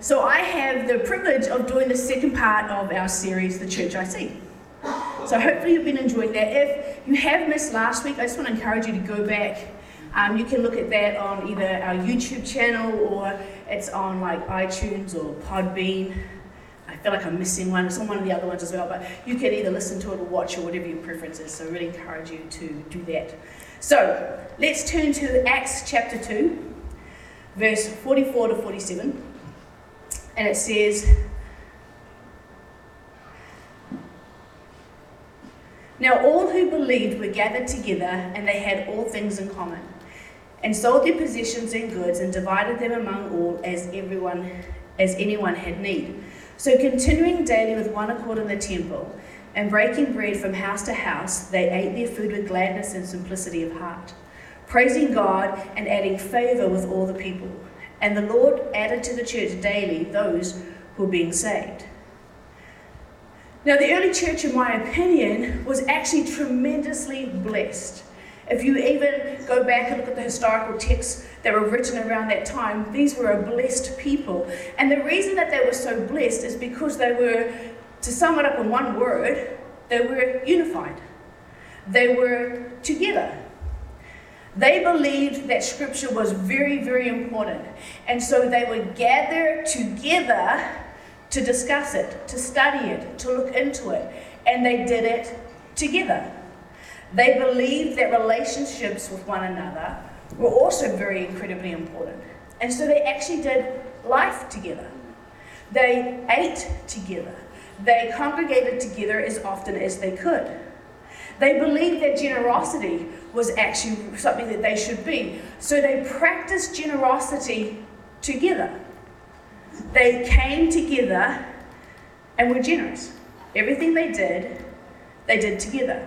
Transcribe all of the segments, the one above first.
So I have the privilege of doing the second part of our series, The Church I See. So hopefully you've been enjoying that. If you have missed last week, I just want to encourage you to go back. You can look at that on either our YouTube channel or it's on like iTunes or Podbean. I feel like I'm missing one. It's on one of the other ones as well, but you can either listen to it or watch or whatever your preference is. So I really encourage you to do that. So let's turn to Acts chapter 2, verse 44 to 47. And it says, "Now all who believed were gathered together, and they had all things in common, and sold their possessions and goods, and divided them among all as anyone had need. So continuing daily with one accord in the temple, and breaking bread from house to house, they ate their food with gladness and simplicity of heart, praising God and adding favor with all the people. And the Lord added to the church daily those who were being saved." Now, the early church, in my opinion, was actually tremendously blessed. If you even go back and look at the historical texts that were written around that time, these were a blessed people. And the reason that they were so blessed is because they were, to sum it up in one word, they were unified. They were together. They believed that scripture was very, very important. And so they would gather together to discuss it, to study it, to look into it. And they did it together. They believed that relationships with one another were also very incredibly important. And so they actually did life together. They ate together. They congregated together as often as they could. They believed that generosity was actually something that they should be. So they practiced generosity together. They came together and were generous. Everything they did together.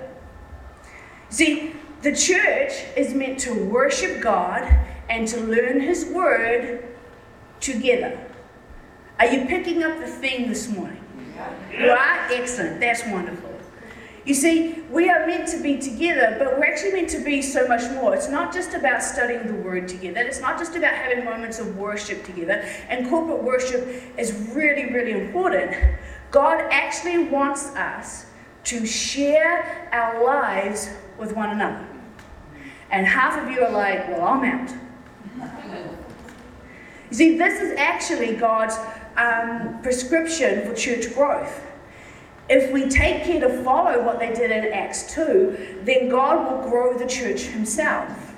See, the church is meant to worship God and to learn His Word together. Are you picking up the theme this morning? You are? Excellent. That's wonderful. You see, we are meant to be together, but we're actually meant to be so much more. It's not just about studying the Word together. It's not just about having moments of worship together. And corporate worship is really, really important. God actually wants us to share our lives with one another. And half of you are like, well, I'm out. You see, this is actually God's prescription for church growth. If we take care to follow what they did in Acts 2, then God will grow the church Himself.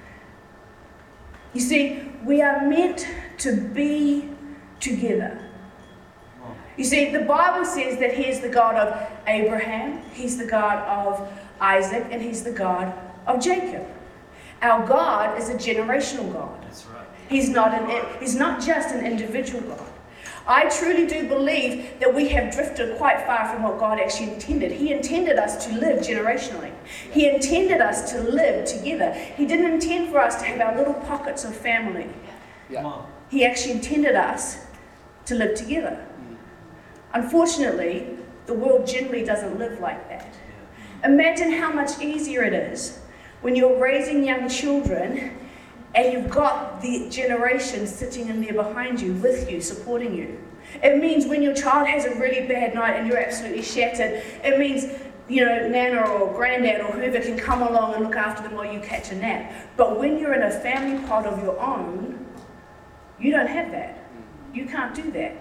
You see, we are meant to be together. You see, the Bible says that He is the God of Abraham, He's the God of Isaac, and He's the God of Jacob. Our God is a generational God. That's right. He's not just an individual God. I truly do believe that we have drifted quite far from what God actually intended. He intended us to live generationally. He intended us to live together. He didn't intend for us to have our little pockets of family. Yeah. He actually intended us to live together. Unfortunately, the world generally doesn't live like that. Imagine how much easier it is when you're raising young children and you've got the generation sitting in there behind you, with you, supporting you. It means when your child has a really bad night and you're absolutely shattered, it means, Nana or Granddad or whoever can come along and look after them while you catch a nap. But when you're in a family pod of your own, you don't have that. You can't do that.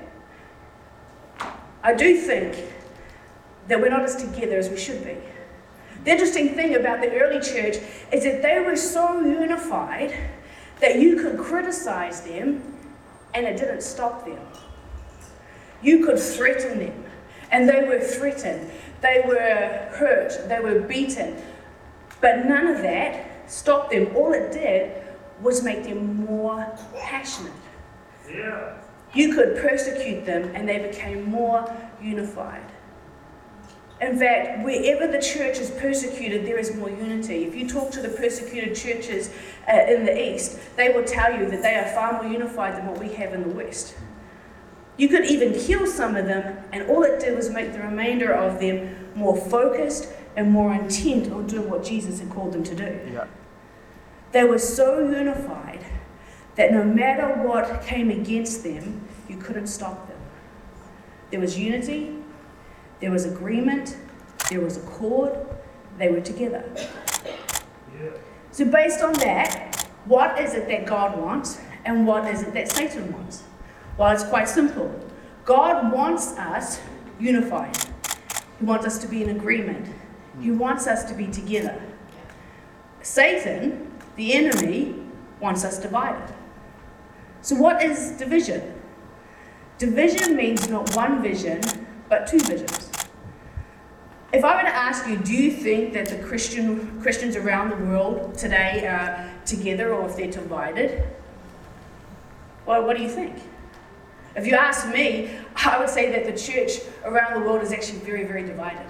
I do think that we're not as together as we should be. The interesting thing about the early church is that they were so unified that you could criticize them and it didn't stop them. You could threaten them and they were threatened. They were hurt. They were beaten. But none of that stopped them. All it did was make them more passionate. Yeah. You could persecute them and they became more unified. In fact, wherever the church is persecuted, there is more unity. If you talk to the persecuted churches in the East, they will tell you that they are far more unified than what we have in the West. You could even kill some of them, and all it did was make the remainder of them more focused and more intent on doing what Jesus had called them to do. Yeah. They were so unified that no matter what came against them, you couldn't stop them. There was unity, there was agreement, there was accord, they were together. Yeah. So based on that, what is it that God wants and what is it that Satan wants? Well, it's quite simple. God wants us unified. He wants us to be in agreement. He wants us to be together. Satan, the enemy, wants us divided. So what is division? Division means not one vision, but two visions. If I were to ask you, do you think that the Christians around the world today are together or if they're divided? Well, what do you think? If you ask me, I would say that the church around the world is actually very, very divided.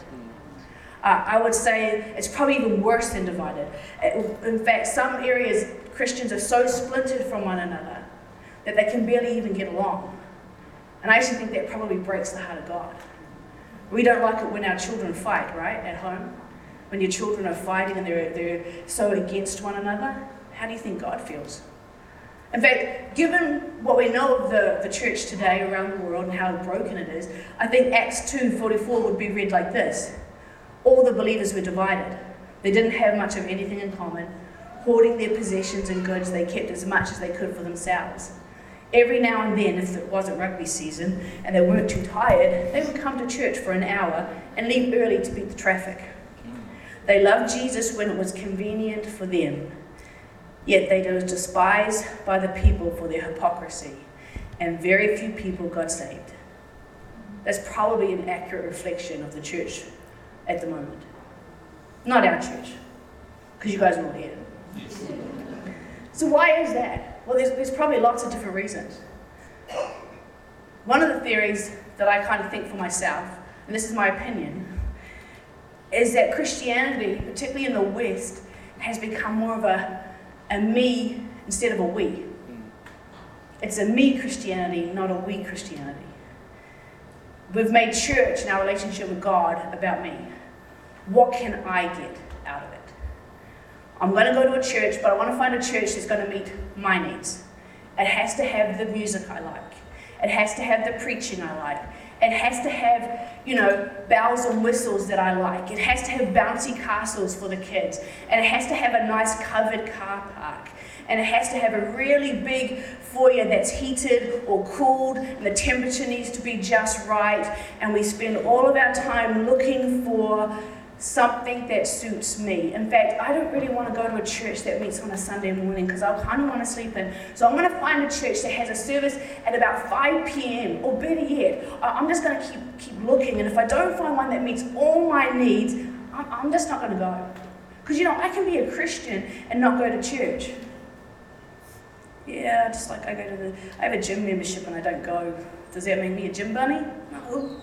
I would say it's probably even worse than divided. In fact, some areas, Christians are so splintered from one another that they can barely even get along. And I actually think that probably breaks the heart of God. We don't like it when our children fight, right, at home? When your children are fighting and they're so against one another, how do you think God feels? In fact, given what we know of the church today around the world and how broken it is, I think Acts 2:44 would be read like this. All the believers were divided. They didn't have much of anything in common. Hoarding their possessions and goods, they kept as much as they could for themselves. Every now and then, if it wasn't rugby season and they weren't too tired, they would come to church for an hour and leave early to beat the traffic. They loved Jesus when it was convenient for them, yet they were despised by the people for their hypocrisy, and very few people got saved. That's probably an accurate reflection of the church at the moment. Not our church, because you guys are all here. So why is that? Well, there's probably lots of different reasons. One of the theories that I kind of think for myself, and this is my opinion, is that Christianity, particularly in the West, has become more of a me instead of a we. It's a me Christianity, not a we Christianity. We've made church and our relationship with God about me. What can I get out of it? I'm going to go to a church, but I want to find a church that's going to meet my needs. It has to have the music I like. It has to have the preaching I like. It has to have, bells and whistles that I like. It has to have bouncy castles for the kids. And it has to have a nice covered car park. And it has to have a really big foyer that's heated or cooled, and the temperature needs to be just right. And we spend all of our time looking for something that suits me. In fact, I don't really want to go to a church that meets on a Sunday morning because I kind of want to sleep in. So I'm going to find a church that has a service at about 5 p.m. or better yet, I'm just going to keep looking. And if I don't find one that meets all my needs, I'm just not going to go. Because I can be a Christian and not go to church. Yeah, just like I have a gym membership and I don't go. Does that make me a gym bunny? No.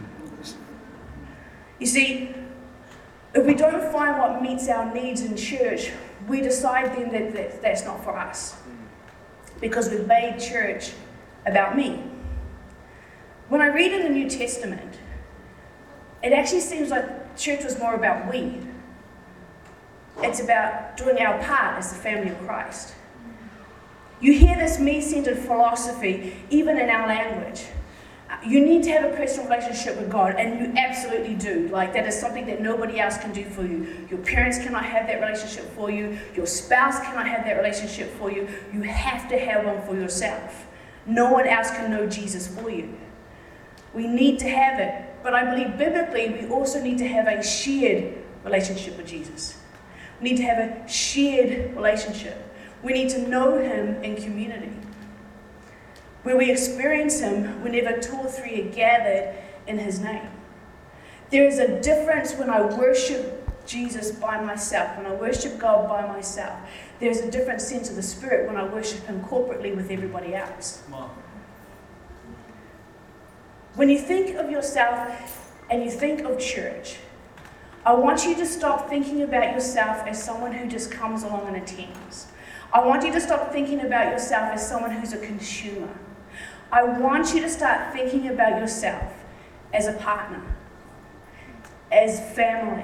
You see, if we don't find what meets our needs in church, we decide then that that's not for us. Because we've made church about me. When I read in the New Testament, it actually seems like church was more about we. It's about doing our part as the family of Christ. You hear this me-centered philosophy even in our language. You need to have a personal relationship with God, and you absolutely do. Like, that is something that nobody else can do for you. Your parents cannot have that relationship for you. Your spouse cannot have that relationship for you. You have to have one for yourself. No one else can know Jesus for you. We need to have it. But I believe biblically, we also need to have a shared relationship with Jesus. We need to have a shared relationship. We need to know Him in community, where we experience Him whenever 2 or 3 are gathered in His name. There is a difference when I worship Jesus by myself, when I worship God by myself. There's a different sense of the Spirit when I worship Him corporately with everybody else. When you think of yourself and you think of church, I want you to stop thinking about yourself as someone who just comes along and attends. I want you to stop thinking about yourself as someone who's a consumer. I want you to start thinking about yourself as a partner, as family.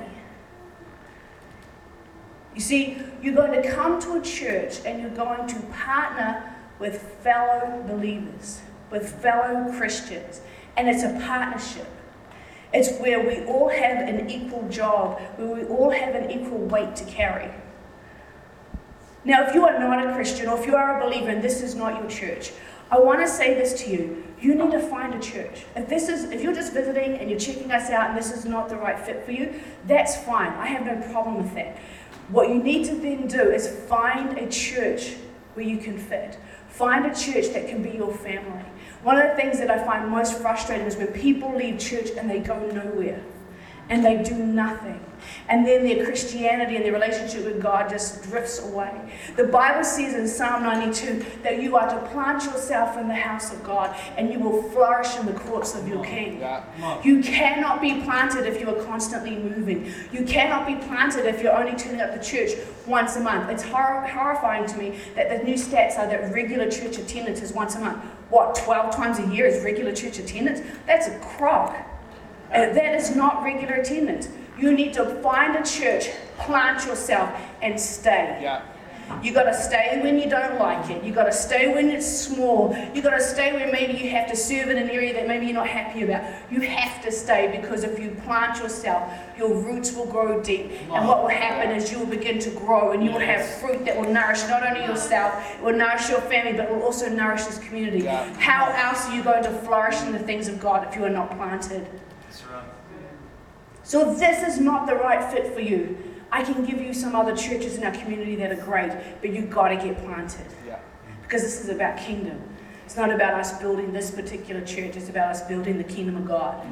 You see, you're going to come to a church and you're going to partner with fellow believers with fellow Christians, and it's a partnership. It's where we all have an equal job, where we all have an equal weight to carry. Now, if you are not a Christian, or if you are a believer and this is not your church, I want to say this to you. You need to find a church. If you're just visiting and you're checking us out and this is not the right fit for you, that's fine. I have no problem with that. What you need to then do is find a church where you can fit. Find a church that can be your family. One of the things that I find most frustrating is when people leave church and they go nowhere and they do nothing. And then their Christianity and their relationship with God just drifts away. The Bible says in Psalm 92 that you are to plant yourself in the house of God and you will flourish in the courts of your King. You cannot be planted if you are constantly moving. You cannot be planted if you're only turning up to church once a month. It's horrifying to me that the new stats are that regular church attendance is once a month. What, 12 times a year is regular church attendance? That's a crock. That is not regular attendance. You need to find a church, plant yourself, and stay. Yeah. You got to stay when you don't like it. You got to stay when it's small. You got to stay when maybe you have to serve in an area that maybe you're not happy about. You have to stay, because if you plant yourself, your roots will grow deep. And what will happen is you will begin to grow, and you will have fruit that will nourish not only yourself, it will nourish your family, but it will also nourish this community. Yeah. How else are you going to flourish in the things of God if you are not planted? That's right. So if this is not the right fit for you, I can give you some other churches in our community that are great, but you've got to get planted. Yeah. Because this is about kingdom. It's not about us building this particular church, it's about us building the kingdom of God.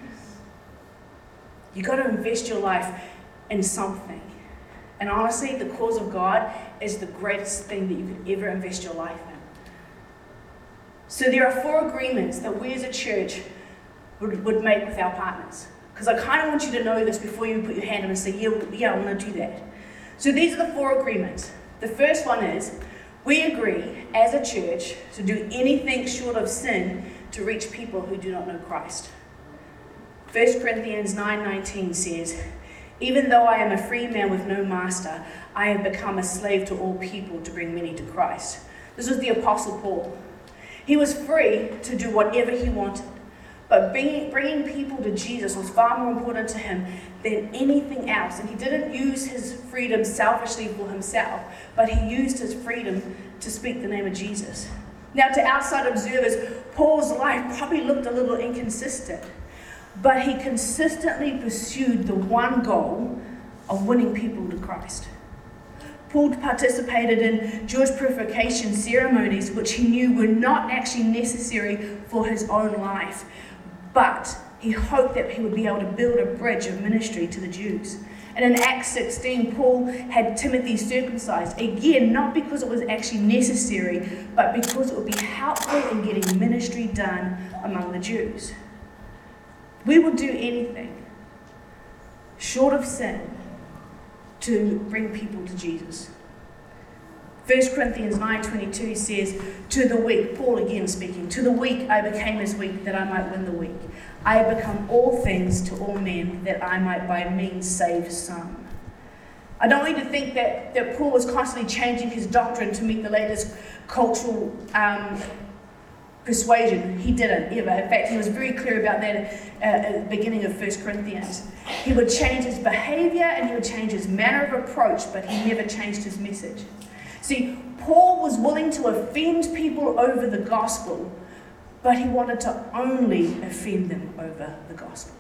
You've got to invest your life in something. And honestly, the cause of God is the greatest thing that you could ever invest your life in. So there are 4 agreements that we as a church would make with our partners. Because I kind of want you to know this before you put your hand up and say, yeah, I want to do that. So these are the 4 agreements. The first one is, we agree as a church to do anything short of sin to reach people who do not know Christ. 1 Corinthians 9:19 says, even though I am a free man with no master, I have become a slave to all people to bring many to Christ. This was the Apostle Paul. He was free to do whatever he wanted. But bringing people to Jesus was far more important to him than anything else. And he didn't use his freedom selfishly for himself, but he used his freedom to speak the name of Jesus. Now, to outside observers, Paul's life probably looked a little inconsistent, but he consistently pursued the one goal of winning people to Christ. Paul participated in Jewish purification ceremonies, which he knew were not actually necessary for his own life. But he hoped that he would be able to build a bridge of ministry to the Jews. And in Acts 16, Paul had Timothy circumcised. Again, not because it was actually necessary, but because it would be helpful in getting ministry done among the Jews. We will do anything short of sin to bring people to Jesus. 1 Corinthians 9:22 says, to the weak, Paul again speaking, to the weak I became as weak that I might win the weak. I have become all things to all men that I might by means save some. I don't need to think that Paul was constantly changing his doctrine to meet the latest cultural persuasion. He didn't ever. In fact, he was very clear about that at the beginning of 1 Corinthians. He would change his behavior and he would change his manner of approach, but he never changed his message. See, Paul was willing to offend people over the gospel, but he wanted to only offend them over the gospel.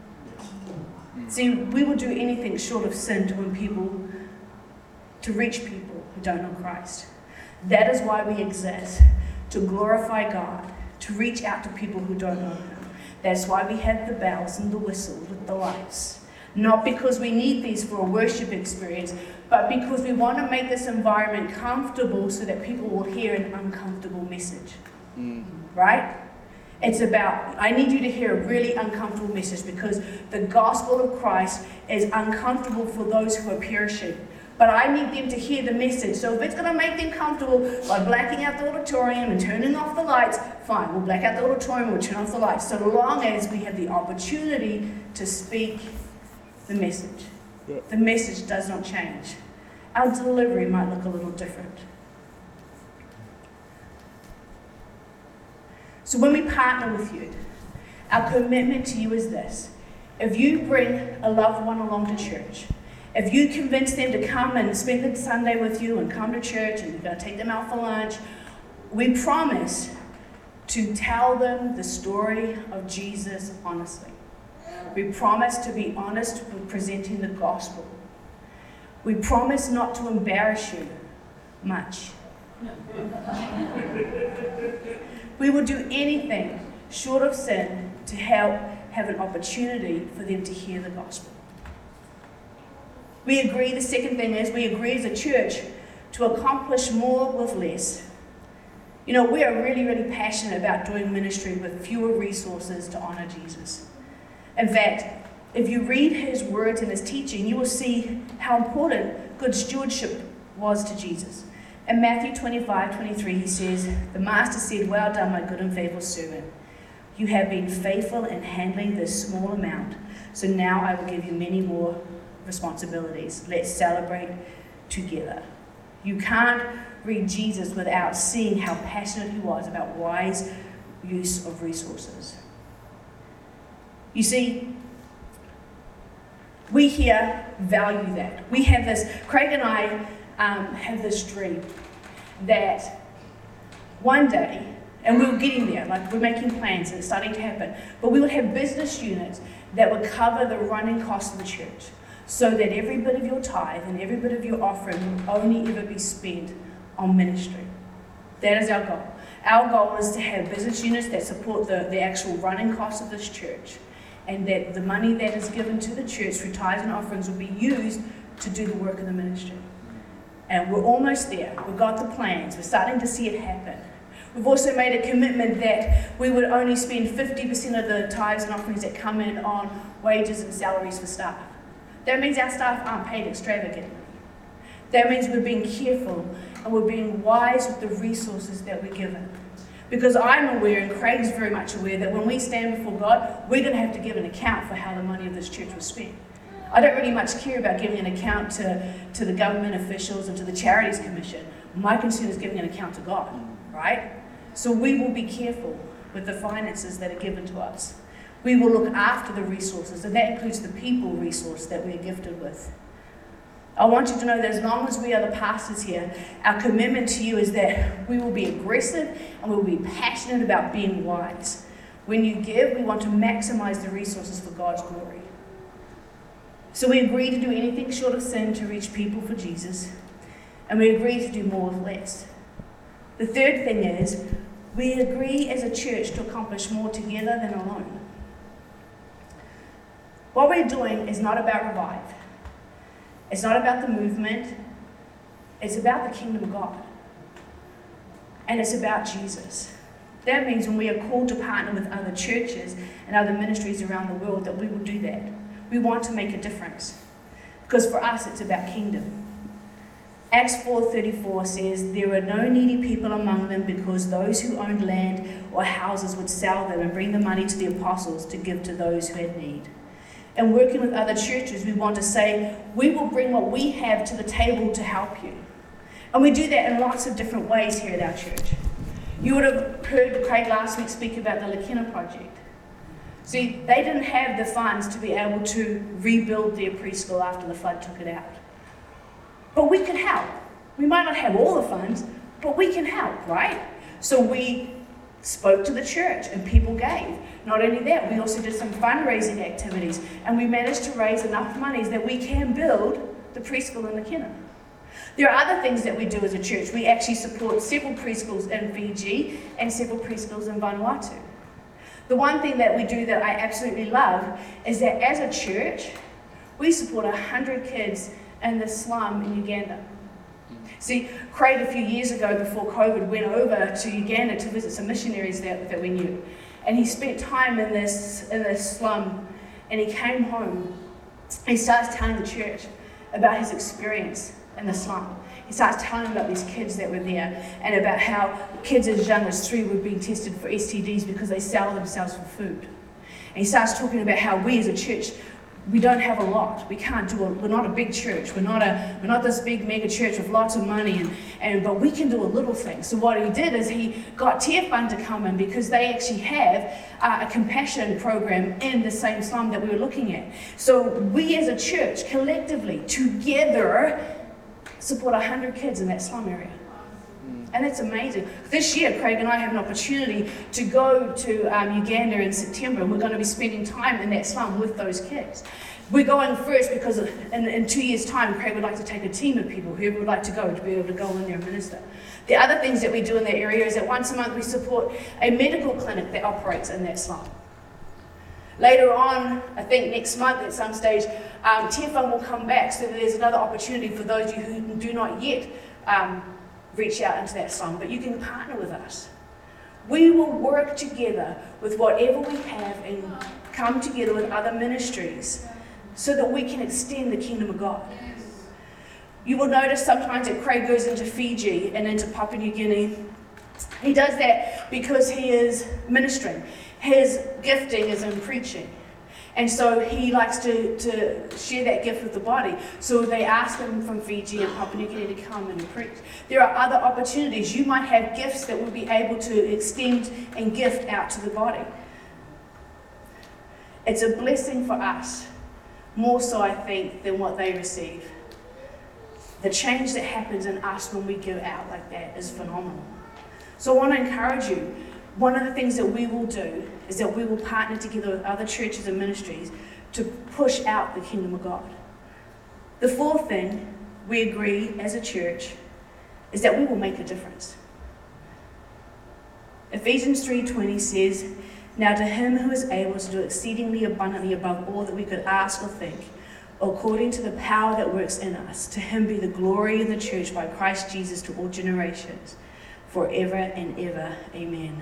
See, we will do anything short of sin to win people, to reach people who don't know Christ. That is why we exist, to glorify God, to reach out to people who don't know Him. That's why we have the bells and the whistles with the lights. Not because we need these for a worship experience, but because we want to make this environment comfortable so that people will hear an uncomfortable message. Right? It's about, I need you to hear a really uncomfortable message because the gospel of Christ is uncomfortable for those who are perishing. But I need them to hear the message. So if it's going to make them comfortable by blacking out the auditorium and turning off the lights, fine, we'll black out the auditorium, we'll turn off the lights, so long as we have the opportunity to speak the message. The message does not change. Our delivery might look a little different. So when we partner with you, our commitment to you is this. If you bring a loved one along to church, if you convince them to come and spend the Sunday with you and come to church and you're going to take them out for lunch, we promise to tell them the story of Jesus honestly. We promise to be honest with presenting the gospel. We promise not to embarrass you much. We will do anything short of sin to help have an opportunity for them to hear the gospel. We agree, the second thing is, we agree as a church to accomplish more with less. You know, we are really, really passionate about doing ministry with fewer resources to honor Jesus. In fact, if you read his words and his teaching, you will see how important good stewardship was to Jesus. In Matthew 25:23, he says, "The master said, 'Well done, my good and faithful servant. You have been faithful in handling this small amount, so now I will give you many more responsibilities. Let's celebrate together.'" You can't read Jesus without seeing how passionate he was about wise use of resources. You see, we here value that. We have this, Craig and I have this dream that one day, and we're getting there, like we're making plans and it's starting to happen, but we would have business units that would cover the running costs of the church so that every bit of your tithe and every bit of your offering will only ever be spent on ministry. That is our goal. Our goal is to have business units that support the actual running costs of this church, and that the money that is given to the church through tithes and offerings will be used to do the work of the ministry. And we're almost there. We've got the plans. We're starting to see it happen. We've also made a commitment that we would only spend 50% of the tithes and offerings that come in on wages and salaries for staff. That means our staff aren't paid extravagantly. That means we're being careful and we're being wise with the resources that we're given. Because I'm aware, and Craig's very much aware, that when we stand before God, we're going to have to give an account for how the money of this church was spent. I don't really much care about giving an account to the government officials and to the Charities Commission. My concern is giving an account to God, right? So we will be careful with the finances that are given to us. We will look after the resources, and that includes the people resource that we're gifted with. I want you to know that as long as we are the pastors here, our commitment to you is that we will be aggressive and we will be passionate about being wise. When you give, we want to maximize the resources for God's glory. So we agree to do anything short of sin to reach people for Jesus, and we agree to do more with less. The third thing is, we agree as a church to accomplish more together than alone. What we're doing is not about Revive. It's not about the movement. It's about the kingdom of God. And it's about Jesus. That means when we are called to partner with other churches and other ministries around the world, that we will do that. We want to make a difference. Because for us, it's about kingdom. Acts 4:34 says, "There were no needy people among them, because those who owned land or houses would sell them and bring the money to the apostles to give to those who had need." And working with other churches, we want to say, we will bring what we have to the table to help you. And we do that in lots of different ways here at our church. You would have heard Craig last week speak about the Lakina project. See, they didn't have the funds to be able to rebuild their preschool after the flood took it out. But we can help. We might not have all the funds, but we can help, right? So we spoke to the church and people gave. Not only that, we also did some fundraising activities, and we managed to raise enough monies that we can build the preschool in Lakina. There are other things that we do as a church. We actually support several preschools in Fiji and several preschools in Vanuatu. The one thing that we do that I absolutely love is that as a church, we support 100 kids in the slum in Uganda. See, Craig, a few years ago before COVID, went over to Uganda to visit some missionaries that we knew. And he spent time in this slum, and he came home. He starts telling the church about his experience in the slum. He starts telling about these kids that were there, and about how kids as young as 3 were being tested for STDs because they sell themselves for food. And he starts talking about how we as a church we don't have a lot. We can't do it. We're not a big church. We're not this big mega church with lots of money, but we can do a little thing. So what he did is he got Te Fund to come in because they actually have a compassion program in the same slum that we were looking at. So we as a church, collectively, together, support 100 kids in that slum area. And it's amazing. This year, Craig and I have an opportunity to go to Uganda in September, and we're going to be spending time in that slum with those kids. We're going first because in 2 years' time, Craig would like to take a team of people, whoever would like to be able to go in there and minister. The other things that we do in that area is that once a month we support a medical clinic that operates in that slum. Later on, I think next month at some stage, Te Fund will come back, so there's another opportunity for those of you who do not yet reach out into that slum, but you can partner with us. We will work together with whatever we have and come together with other ministries so that we can extend the kingdom of God. You will notice sometimes that Craig goes into Fiji and into Papua New Guinea. He does that because he is ministering. His gifting is in preaching. And so he likes to share that gift with the body. So they ask him from Fiji and Papua New Guinea to come and preach. There are other opportunities. You might have gifts that will be able to extend and gift out to the body. It's a blessing for us, more so I think than what they receive. The change that happens in us when we give out like that is phenomenal. So I want to encourage you. One of the things that we will do is that we will partner together with other churches and ministries to push out the kingdom of God. The fourth thing we agree as a church is that we will make a difference. Ephesians 3:20 says, "Now to him who is able to do exceedingly abundantly above all that we could ask or think, according to the power that works in us, to him be the glory in the church by Christ Jesus to all generations, forever and ever. Amen."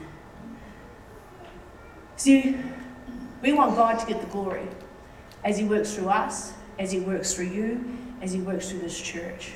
See, we want God to get the glory as he works through us, as he works through you, as he works through this church.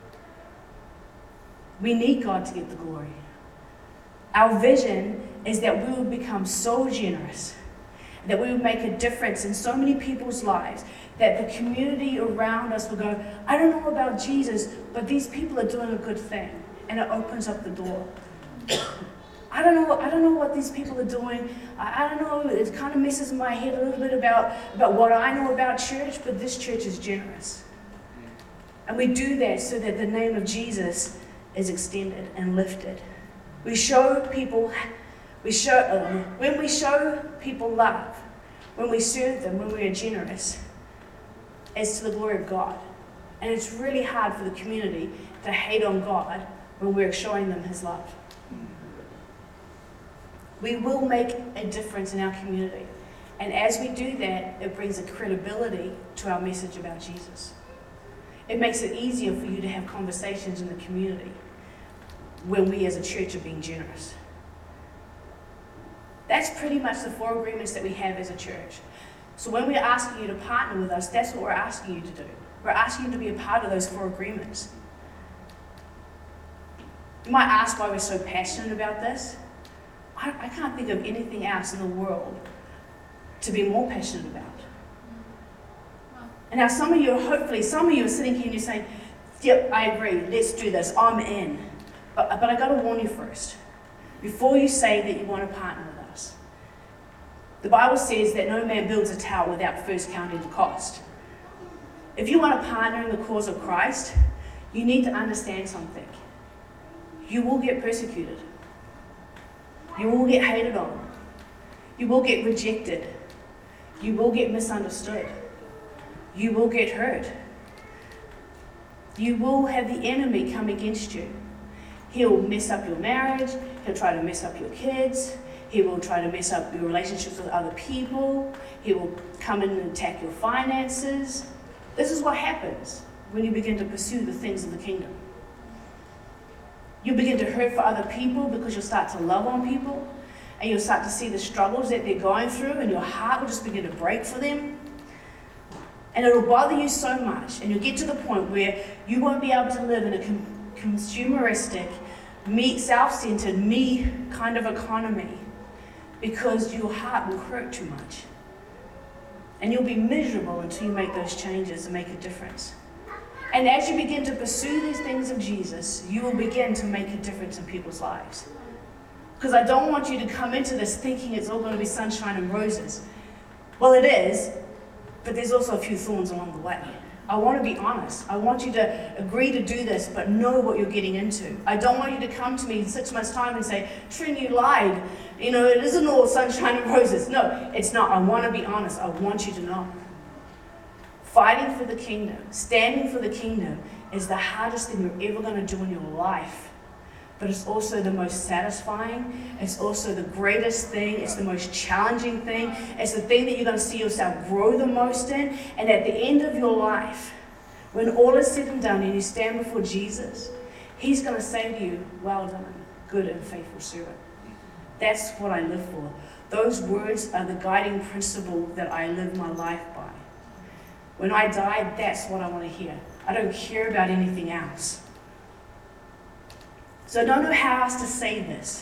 We need God to get the glory. Our vision is that we will become so generous, that we will make a difference in so many people's lives, that the community around us will go, "I don't know about Jesus, but these people are doing a good thing." And it opens up the door. I don't know what these people are doing. I don't know, it kind of messes my head a little bit about what I know about church, but this church is generous. And we do that so that the name of Jesus is extended and lifted. When we show people love, when we serve them, when we are generous, it's to the glory of God. And it's really hard for the community to hate on God when we're showing them his love. We will make a difference in our community. And as we do that, it brings a credibility to our message about Jesus. It makes it easier for you to have conversations in the community when we as a church are being generous. That's pretty much the 4 agreements that we have as a church. So when we're asking you to partner with us, that's what we're asking you to do. We're asking you to be a part of those 4 agreements. You might ask why we're so passionate about this. I can't think of anything else in the world to be more passionate about. And now some of you are sitting here and you're saying, "Yep, I agree, let's do this, I'm in." But I got to warn you first, before you say that you want to partner with us. The Bible says that no man builds a tower without first counting the cost. If you want to partner in the cause of Christ, you need to understand something. You will get persecuted. You will get hated on. You will get rejected. You will get misunderstood. You will get hurt. You will have the enemy come against you. He'll mess up your marriage. He'll try to mess up your kids. He will try to mess up your relationships with other people. He will come in and attack your finances. This is what happens when you begin to pursue the things of the kingdom. You begin to hurt for other people because you'll start to love on people and you'll start to see the struggles that they're going through and your heart will just begin to break for them. And it'll bother you so much, and you'll get to the point where you won't be able to live in a consumeristic, self-centered, me kind of economy because your heart will hurt too much. And you'll be miserable until you make those changes and make a difference. And as you begin to pursue these things of Jesus, you will begin to make a difference in people's lives. Because I don't want you to come into this thinking it's all going to be sunshine and roses. Well, it is, but there's also a few thorns along the way. I want to be honest. I want you to agree to do this, but know what you're getting into. I don't want you to come to me in 6 months' time and say, Trin, you lied. You know, it isn't all sunshine and roses. No, it's not. I want to be honest. I want you to know. Fighting for the kingdom, standing for the kingdom is the hardest thing you're ever going to do in your life. But it's also the most satisfying. It's also the greatest thing. It's the most challenging thing. It's the thing that you're going to see yourself grow the most in. And at the end of your life, when all is said and done and you stand before Jesus, He's going to say to you, well done, good and faithful servant. That's what I live for. Those words are the guiding principle that I live my life by. When I die, that's what I want to hear. I don't care about anything else. So I don't know how else to say this.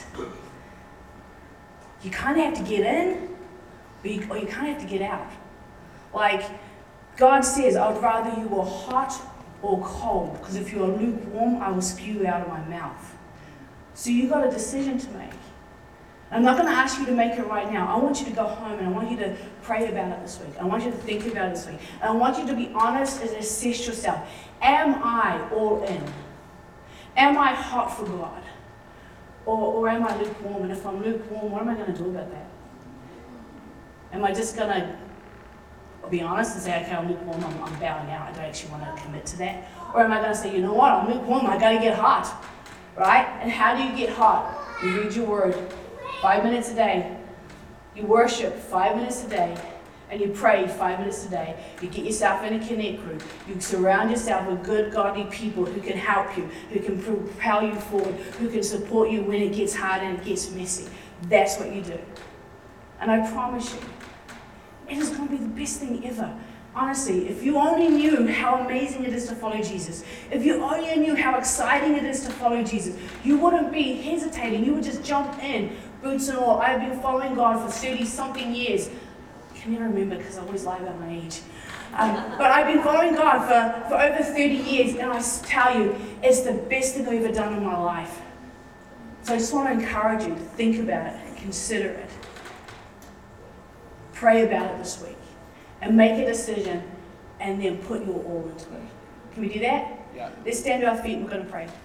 You kind of have to get in, or you kind of have to get out. Like, God says, I would rather you were hot or cold, because if you are lukewarm, I will spew you out of my mouth. So you've got a decision to make. I'm not going to ask you to make it right now. I want you to go home and I want you to pray about it this week. I want you to think about it this week. And I want you to be honest and assess yourself. Am I all in? Am I hot for God? Or am I lukewarm? And if I'm lukewarm, what am I going to do about that? Am I just going to be honest and say, okay, I'm lukewarm, I'm bowing out. I don't actually want to commit to that. Or am I going to say, you know what, I'm lukewarm, I got to get hot. Right? And how do you get hot? You read your word 5 minutes a day. You worship 5 minutes a day. And you pray 5 minutes a day. You get yourself in a connect group. You surround yourself with good, godly people who can help you, who can propel you forward, who can support you when it gets hard and it gets messy. That's what you do. And I promise you, it is going to be the best thing ever. Honestly, if you only knew how amazing it is to follow Jesus, if you only knew how exciting it is to follow Jesus, you wouldn't be hesitating. You would just jump in, boots and all. I've been following God for 30-something years. I can never remember because I always lie about my age. But I've been following God for over 30 years, and I tell you, it's the best thing I've ever done in my life. So I just want to encourage you to think about it and consider it. Pray about it this week. And make a decision, and then put your all into it. Can we do that? Yeah. Let's stand to our feet and we're going to pray.